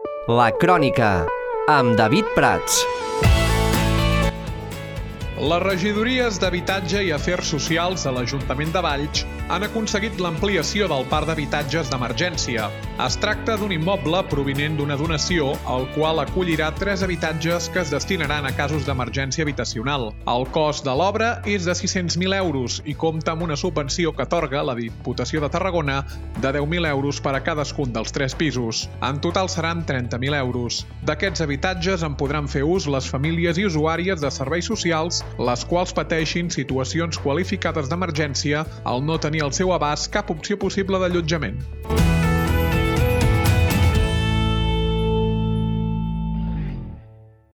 La Crònica, amb David Prats. Les regidories d'Habitatge i Afers Socials de l'Ajuntament de Valls han aconseguit l'ampliació del parc d'habitatges d'emergència. Es tracta d'un immoble provinent d'una donació, el qual acollirà 3 habitatges que es destinaran a casos d'emergència habitacional. El cost de l'obra és de 600.000 euros i compta amb una subvenció que atorga la Diputació de Tarragona de 10.000 euros per a cadascun dels 3 pisos. En total seran 30.000 euros. D'aquests habitatges en podran fer ús les famílies i usuàries de serveis socials, les quals pateixin situacions qualificades d'emergència al no tenir al seu abast cap opció possible d'allotjament.